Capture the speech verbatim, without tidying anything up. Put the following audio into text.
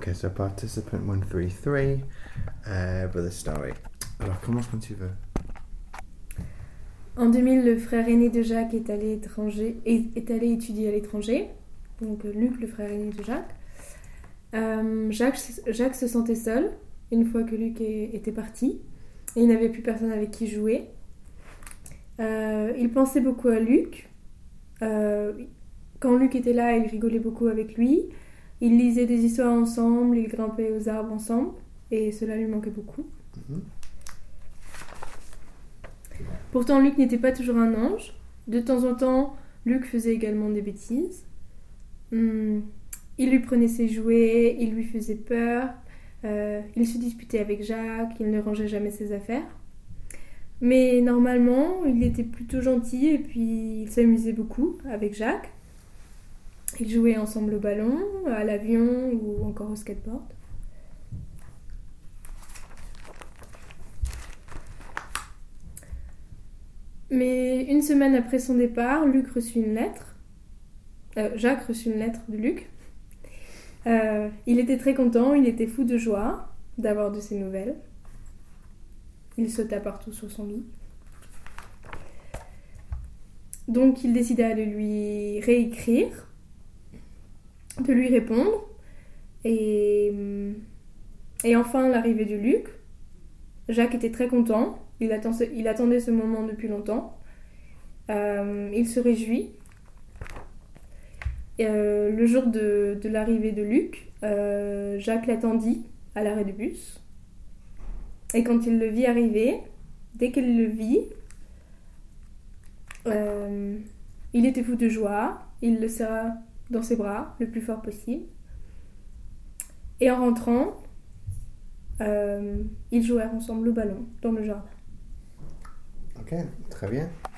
Ok, so participant one three three, uh, Brother Starry. Alors, commence quand tu veux. En deux mille, le frère aîné de Jacques est allé, étranger, est, est allé étudier à l'étranger. Donc Luc, le frère aîné de Jacques. Euh, Jacques, Jacques se sentait seul une fois que Luc est, était parti. Et il n'avait plus personne avec qui jouer. Euh, il pensait beaucoup à Luc. Euh, quand Luc était là, il rigolait beaucoup avec lui. Ils lisaient des histoires ensemble, ils grimpaient aux arbres ensemble. Et cela lui manquait beaucoup. Mm-hmm. Pourtant, Luc n'était pas toujours un ange. De temps en temps, Luc faisait également des bêtises. Hum, il lui prenait ses jouets, il lui faisait peur, euh, il se disputait avec Jacques, il ne rangeait jamais ses affaires. Mais normalement, il était plutôt gentil et puis il s'amusait beaucoup avec Jacques. Ils jouaient ensemble au ballon, à l'avion ou encore au skateboard. Mais une semaine après son départ, Luc reçut une lettre. Euh, Jacques reçut une lettre de Luc. Euh, il était très content, il était fou de joie d'avoir de ses nouvelles. Il sauta partout sur son lit. Donc il décida de lui réécrire, de lui répondre. Et, et enfin l'arrivée de Luc. Jacques était très content. Il, attend, il attendait ce moment depuis longtemps. Euh, il se réjouit. Euh, le jour de, de l'arrivée de Luc, euh, Jacques l'attendit à l'arrêt de bus. Et quand il le vit arriver, dès qu'il le vit, euh, il était fou de joie. Il le serra dans ses bras le plus fort possible. Et en rentrant, euh, ils jouèrent ensemble au ballon dans le jardin. Ok, très bien.